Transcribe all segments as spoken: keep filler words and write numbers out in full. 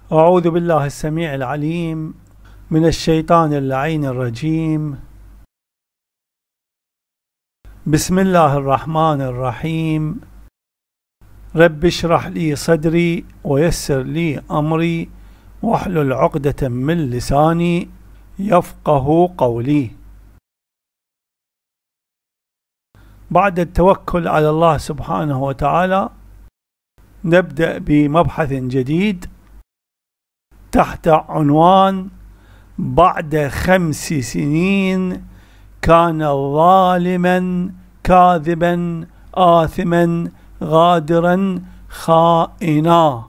أعوذ بالله السميع العليم من الشيطان اللعين الرجيم. بسم الله الرحمن الرحيم. رب اشرح لي صدري ويسر لي أمري واحلل عقدة من لساني يفقه قولي. بعد التوكل على الله سبحانه وتعالى نبدأ بمبحث جديد تحت عنوان: بعد خمس سنين كان ظالما كاذبا آثما غادرا خائنا،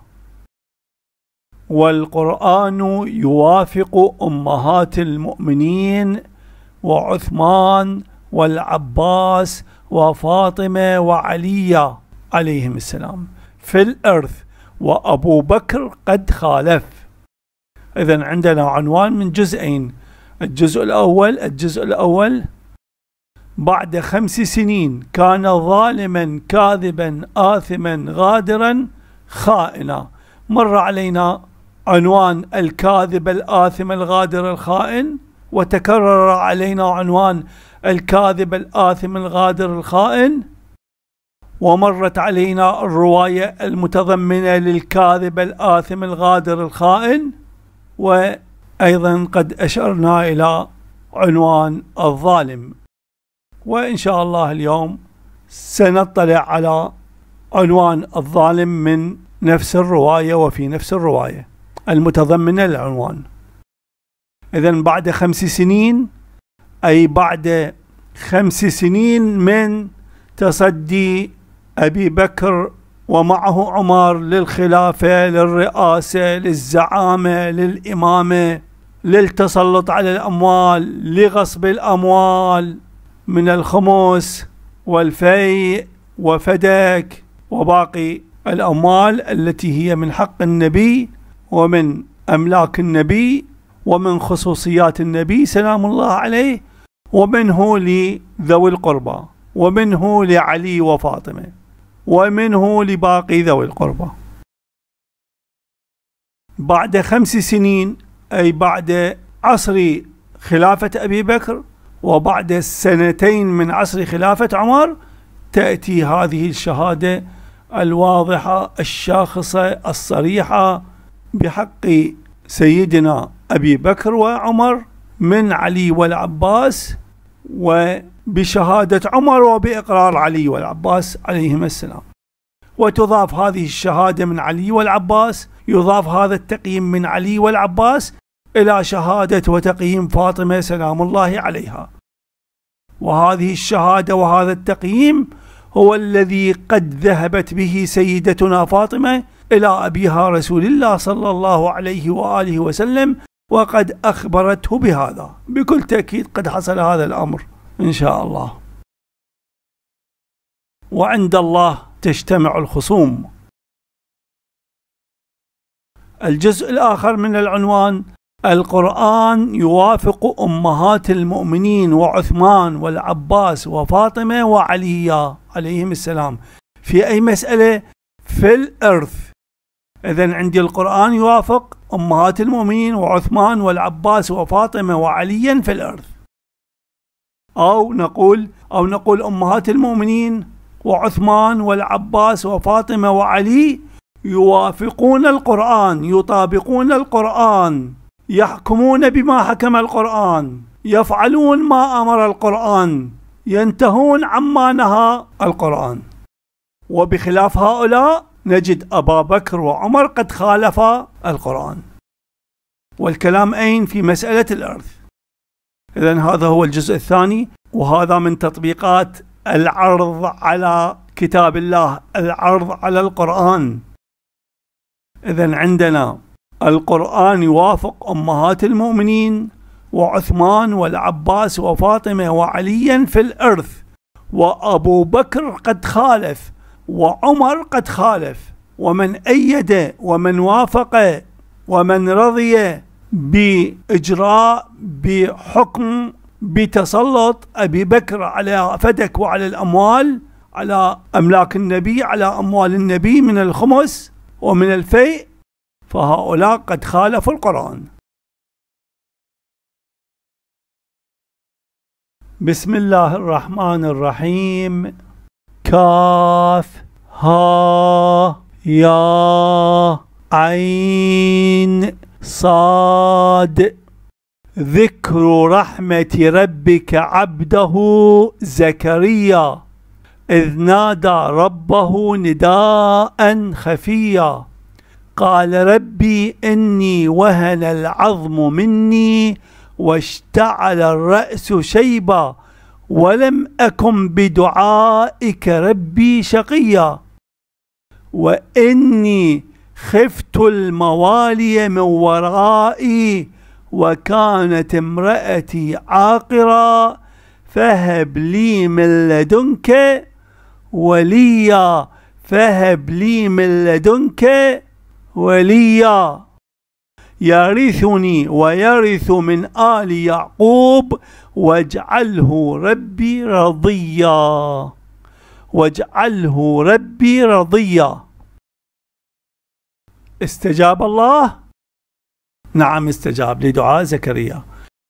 والقرآن يوافق أمهات المؤمنين وعثمان والعباس وفاطمة وعلي عليهم السلام في الإرث، وأبو بكر قد خالف. إذن عندنا عنوان من جزئين. الجزء الأول الجزء الأول بعد خمس سنين كان ظالما كاذبا آثما غادرا خائنا. مر علينا عنوان الكاذب الآثم الغادر الخائن، وتكرر علينا عنوان الكاذب الآثم الغادر الخائن، ومرت علينا الرواية المتضمنة للكاذب الآثم الغادر الخائن، وأيضا قد أشرنا إلى عنوان الظالم. وإن شاء الله اليوم سنطلع على عنوان الظالم من نفس الرواية وفي نفس الرواية المتضمنة للعنوان. إذن بعد خمس سنين أي بعد خمس سنين من تصدي أبي بكر ومعه عمر للخلافة، للرئاسة، للزعامة، للإمامة، للتسلط على الأموال، لغصب الأموال من الخمس والفيء وفدك وباقي الأموال التي هي من حق النبي ومن أملاك النبي ومن خصوصيات النبي سلام الله عليه، ومنه لذوي القربى، ومنه لعلي وفاطمة، ومنه لباقي ذوي القربى. بعد خمس سنين أي بعد عصر خلافة أبي بكر وبعد سنتين من عصر خلافة عمر تأتي هذه الشهادة الواضحة الشاخصة الصريحة بحق سيدنا أبي بكر وعمر من علي والعباس، وبشهادة عمر وبإقرار علي والعباس عليهما السلام. وتضاف هذه الشهادة من علي والعباس، يضاف هذا التقييم من علي والعباس إلى شهادة وتقييم فاطمة سلام الله عليها. وهذه الشهادة وهذا التقييم هو الذي قد ذهبت به سيدتنا فاطمة إلى أبيها رسول الله صلى الله عليه وآله وسلم، وقد أخبرته بهذا. بكل تأكيد قد حصل هذا الأمر إن شاء الله. وعند الله تجتمع الخصوم. الجزء الآخر من العنوان: القرآن يوافق أمهات المؤمنين وعثمان والعباس وفاطمة وعلي عليهم السلام في أي مسألة؟ في الإرث. إذن عندي القرآن يوافق أمهات المؤمنين وعثمان والعباس وفاطمة وعليا في الإرث، أو نقول أو نقول أمهات المؤمنين وعثمان والعباس وفاطمة وعلي يوافقون القرآن، يطابقون القرآن، يحكمون بما حكم القرآن، يفعلون ما أمر القرآن، ينتهون عما نهى القرآن. وبخلاف هؤلاء نجد أبا بكر وعمر قد خالفا القرآن. والكلام أين؟ في مسألة الإرث. إذن هذا هو الجزء الثاني، وهذا من تطبيقات العرض على كتاب الله، العرض على القرآن. إذن عندنا القرآن يوافق أمهات المؤمنين وعثمان والعباس وفاطمة وعليا في الإرث، وأبو بكر قد خالف وعمر قد خالف، ومن أيد ومن وافق ومن رضي بإجراء بحكم بتسلط أبي بكر على فدك وعلى الأموال، على أملاك النبي، على أموال النبي من الخمس ومن الفيء، فهؤلاء قد خالفوا القرآن. بسم الله الرحمن الرحيم. كاف ها يا عين صاد. ذكر رحمة ربك عبده زكريا إذ نادى ربه نداء خفيا قال ربي إني وهن العظم مني واشتعل الرأس شيبا ولم أكن بدعائك ربي شقيا وإني خفت الموالي من ورائي وكانت امرأتي عاقرا فهب لي من لدنك وليا فهب لي من لدنك وليا يرثني ويرث من آل يعقوب واجعله ربي رضيا واجعله ربي رضيا. استجاب الله؟ نعم استجاب لدعاء زكريا.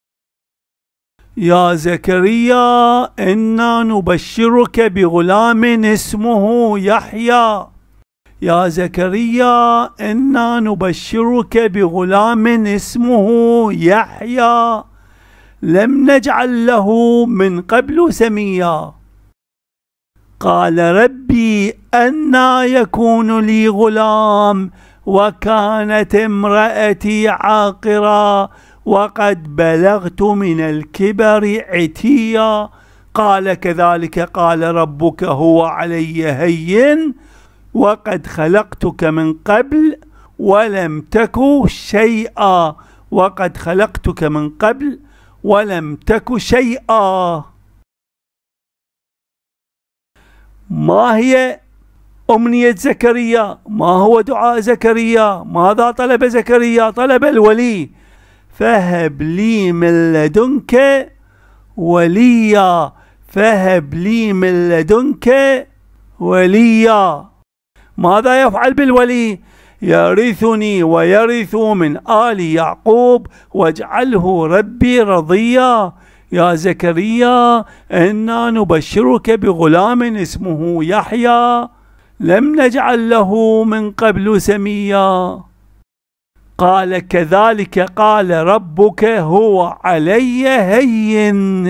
يا زكريا إنا نبشرك بغلام اسمه يحيى. يا زكريا إنا نبشرك بغلام اسمه يحيى لم نجعل له من قبل سميا قال ربي أنى يكون لي غلام وكانت امرأتي عاقرا وقد بلغت من الكبر عتيا قال كذلك قال ربك هو علي هين وقد خلقتك من قبل ولم تك شيئا وقد خلقتك من قبل ولم تك شيئا. ما هي أمنية زكريا؟ ما هو دعاء زكريا؟ ماذا طلب زكريا؟ طلب الولي. فهب لي من لدنك وليا فهب لي من لدنك وليا. ماذا يفعل بالولي؟ يرثني ويرث من آل يعقوب واجعله ربي رضيا. يا زكريا إنا نبشرك بغلام اسمه يحيى لم نجعل له من قبل سميا قال كذلك قال ربك هو علي هين.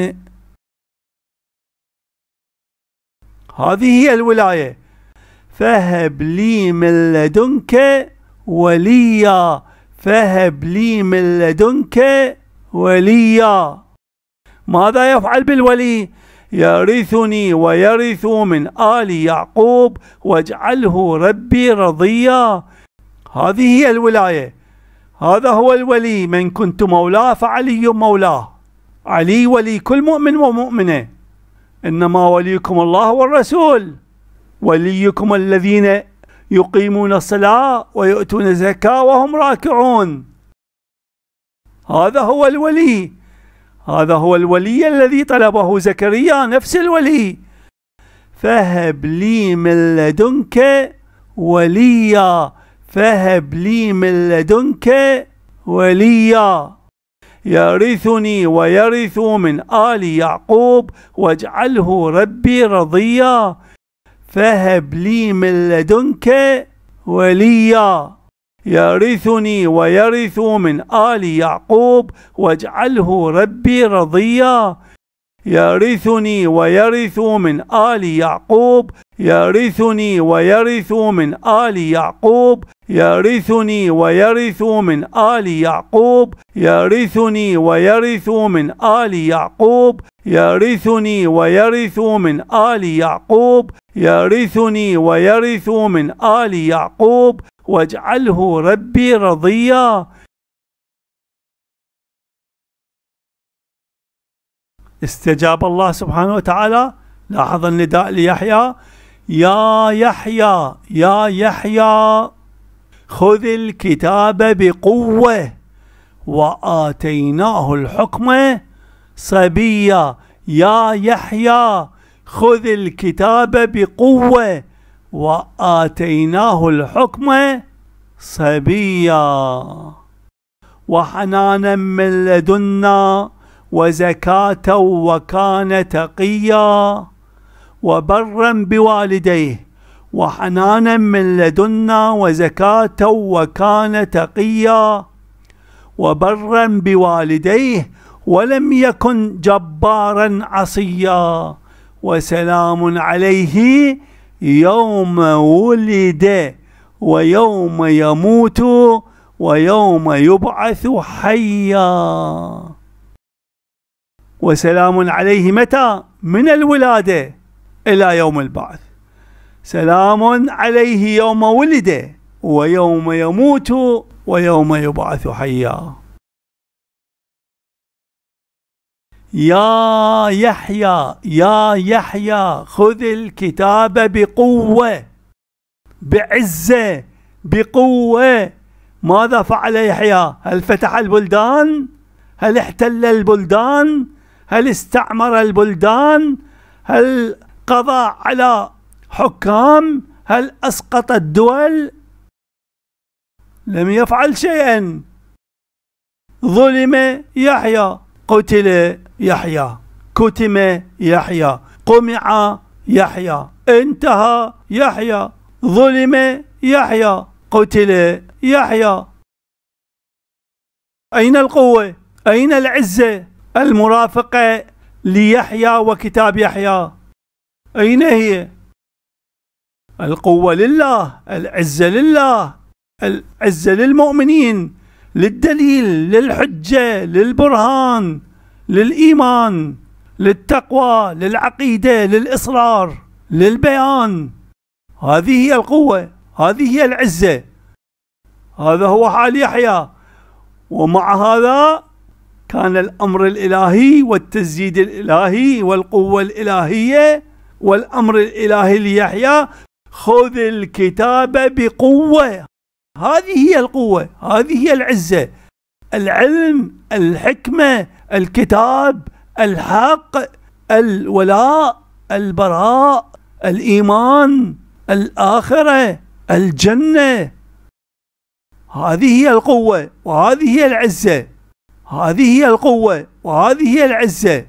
هذه هي الولاية. فهب لي من لدنك وليا فهب لي من لدنك وليا. ماذا يفعل بالولي؟ يرثني ويرث من آل يعقوب واجعله ربي رضيا. هذه هي الولاية. هذا هو الولي. من كنت مولاه فعلي مولاه. علي ولي كل مؤمن ومؤمنة. إنما وليكم الله والرسول. وليكم الذين يقيمون الصلاة ويؤتون الزكاة وهم راكعون. هذا هو الولي. هذا هو الولي الذي طلبه زكريا، نفس الولي. فهب لي من لدنك وليا فهب لي من لدنك وليا يرثني ويرث من آل يعقوب واجعله ربي رضيا. فهب لي من لدنك وليا يرثني ويرث من آل يعقوب واجعله ربي رضيا. يرثني ويرث من آل يعقوب يرثني ويرث من آل يعقوب يرثني ويرث من آل يعقوب يرثني ويرث من آل يعقوب يرثني ويرث من آل يعقوب يرثني ويرث من آل يعقوب واجعله ربي رضيا. استجاب الله سبحانه وتعالى. لاحظ النداء ليحيى: يا يحيى يا يحيى خذ الكتاب بقوة وآتيناه الحكم صبيا. يا يحيى خذ الكتاب بقوة وآتيناه الحكم صبيا وحنانا من لدنا وزكاة وكان تقيا وبرا بوالديه وحنانا من لدنا وزكاة وكان تقيا وبرا بوالديه ولم يكن جبارا عصيا وسلام عليه يوم ولد ويوم يموت ويوم يبعث حيا. وسلام عليه متى؟ من الولادة إلى يوم البعث. سلام عليه يوم ولد ويوم يموت ويوم يبعث حيا. يا يحيى يا يحيى خذ الكتاب بقوة بعزة بقوة. ماذا فعل يحيى؟ هل فتح البلدان؟ هل احتل البلدان؟ هل استعمر البلدان؟ هل قضى على حكام؟ هل أسقط الدول؟ لم يفعل شيئا. ظلم يحيى، قتل يحيى، كتم يحيى، قمع يحيى، انتهى يحيى، ظلم يحيى، قتل يحيى. أين القوة؟ أين العزة المرافقة ليحيى وكتاب يحيى؟ أين هي؟ القوة لله، العزة لله، العزة للمؤمنين، للدليل، للحجة، للبرهان، للإيمان، للتقوى، للعقيدة، للإصرار، للبيان. هذه هي القوة، هذه هي العزة. هذا هو حال يحيى. ومع هذا كان الأمر الإلهي والتزييد الإلهي والقوة الإلهية والأمر الإلهي ليحيى: خذ الكتاب بقوة. هذه هي القوة، هذه هي العزة. العلم، الحكمة، الكتاب، الحق، الولاء، البراء، الإيمان، الآخرة، الجنة. هذه هي القوة وهذه هي العزة. هذه هي القوة وهذه هي العزة.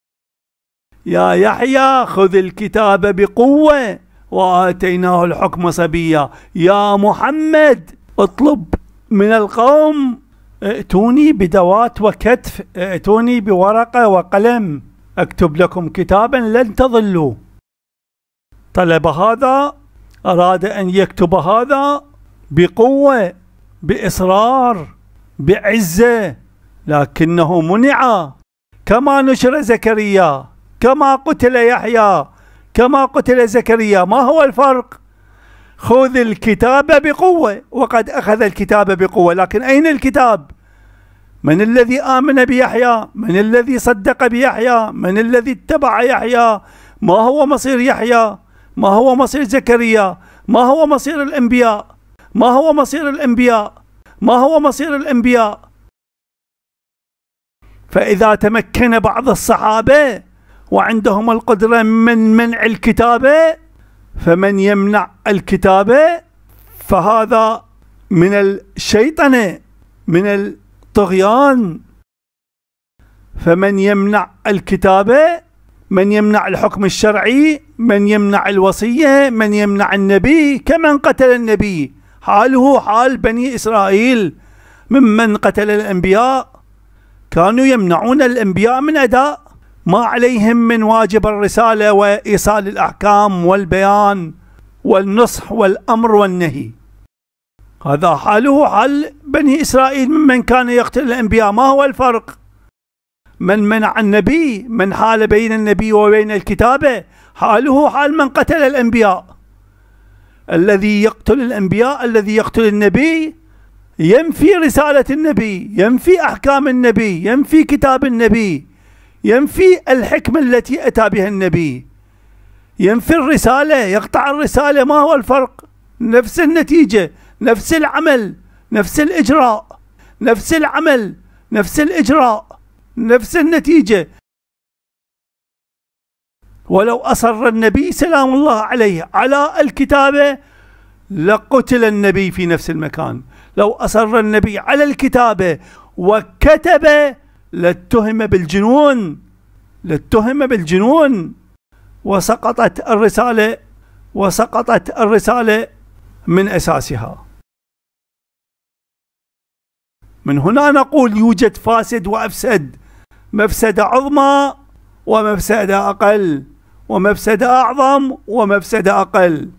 يا يحيى خذ الكتاب بقوة وآتيناه الحكم صبيا. يا محمد اطلب من القوم: ائتوني بدوات وكتف، ائتوني بورقة وقلم اكتب لكم كتابا لن تضلوا. طلب هذا، أراد أن يكتب هذا بقوة، بإصرار، بعزة، لكنه منع. كما نشر زكريا، كما قتل يحيى، كما قتل زكريا. ما هو الفرق؟ خذ الكتاب بقوة، وقد أخذ الكتاب بقوة، لكن أين الكتاب؟ من الذي آمن بيحيى؟ من الذي صدق بيحيى؟ من الذي اتبع يحيى؟ ما هو مصير يحيى؟ ما هو مصير زكريا؟ ما هو مصير الأنبياء؟ ما هو مصير الأنبياء؟ ما هو مصير الأنبياء؟ فإذا تمكن بعض الصحابة وعندهم القدرة من منع الكتابة، فمن يمنع الكتابة فهذا من الشيطنة، من الطغيان. فمن يمنع الكتابة، من يمنع الحكم الشرعي، من يمنع الوصية، من يمنع النبي، كمن قتل النبي. حاله حال بني إسرائيل ممن قتل الأنبياء. كانوا يمنعون الأنبياء من أداء ما عليهم من واجب الرسالة وإيصال الأحكام والبيان والنصح والأمر والنهي. هذا حاله حال بني إسرائيل ممن كان يقتل الأنبياء. ما هو الفرق؟ من منع النبي، من حال بين النبي وبين الكتابة، حاله حال من قتل الأنبياء. الذي يقتل الأنبياء، الذي يقتل النبي، ينفي رسالة النبي، ينفي أحكام النبي، ينفي كتاب النبي، ينفي الحكمة التي أتى بها النبي، ينفي الرسالة، يقطع الرسالة. ما هو الفرق؟ نفس النتيجة، نفس العمل، نفس الإجراء، نفس العمل، نفس الإجراء، نفس النتيجة. ولو أصر النبي سلام الله عليه على الكتابة لقتل النبي في نفس المكان. لو أصر النبي على الكتابة وكتب لاتهم بالجنون، لاتهم بالجنون وسقطت الرسالة وسقطت الرسالة من أساسها. من هنا نقول يوجد فاسد وأفسد، مفسدة عظمى ومفسدة أقل، ومفسدة أعظم ومفسدة أقل.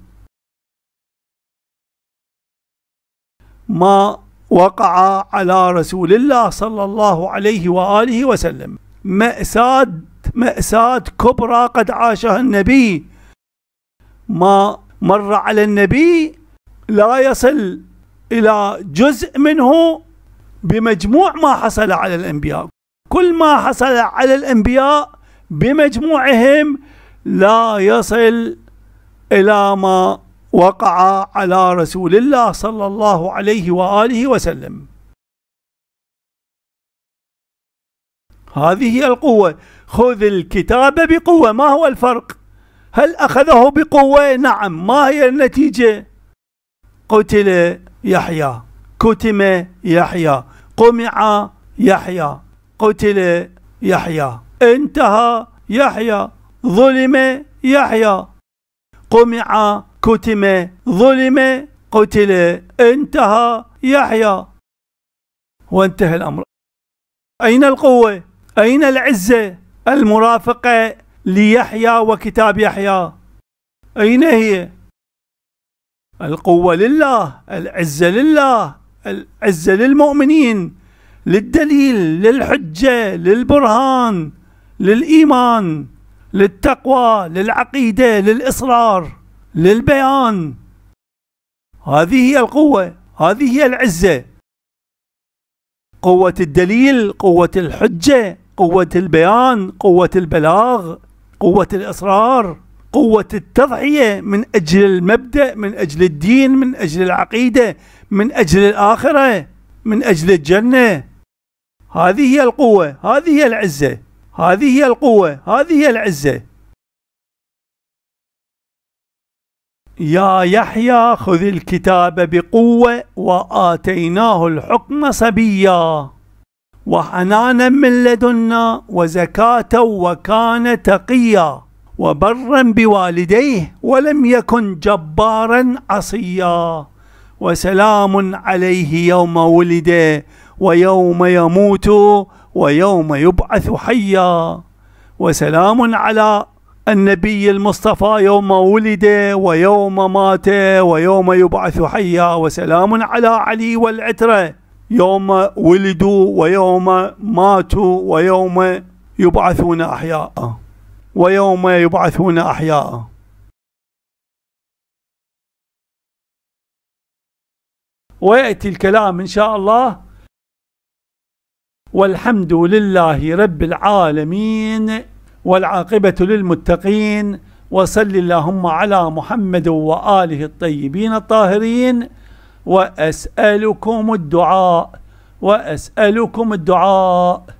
ما وقع على رسول الله صلى الله عليه وآله وسلم مأساة مأساة كبرى قد عاشها النبي. ما مر على النبي لا يصل إلى جزء منه بمجموع ما حصل على الأنبياء. كل ما حصل على الأنبياء بمجموعهم لا يصل إلى ما وقع على رسول الله صلى الله عليه وآله وسلم. هذه هي القوة. خذ الكتاب بقوة. ما هو الفرق؟ هل أخذه بقوة؟ نعم. ما هي النتيجة؟ قتل يحيى، كتم يحيى، قمع يحيى، قتل يحيى، انتهى يحيى، ظلم يحيى، قمع، كتم، ظلم، قتل، انتهى يحيى، وانتهى الأمر. أين القوة؟ أين العزة المرافقة ليحيى وكتاب يحيى؟ أين هي؟ القوة لله، العزة لله، العزة للمؤمنين، للدليل، للحجة، للبرهان، للإيمان، للتقوى، للعقيدة، للإصرار، للبيان. هذه هي القوة، هذه هي العزة. قوة الدليل، قوة الحجة، قوة البيان، قوة البلاغ، قوة الإصرار، قوة التضحية من أجل المبدأ، من أجل الدين، من أجل العقيدة، من أجل الآخرة، من أجل الجنة. هذه هي القوة، هذه هي العزة، هذه هي القوة، هذه هي العزة. يا يحيى خذ الكتاب بقوة وآتيناه الحكم صبيا وحنانا من لدنا وزكاة وكان تقيا وبرا بوالديه ولم يكن جبارا عصيا وسلام عليه يوم ولد ويوم يموت ويوم يبعث حيا. وسلام على النبي المصطفى يوم ولد ويوم مات ويوم يبعث حيا. وسلام على علي والعترة يوم ولدوا ويوم ماتوا ويوم يبعثون أحياء ويوم يبعثون أحياء. ويأتي الكلام إن شاء الله. والحمد لله رب العالمين والعاقبة للمتقين وصل اللهم على محمد وآله الطيبين الطاهرين. وأسألكم الدعاء وأسألكم الدعاء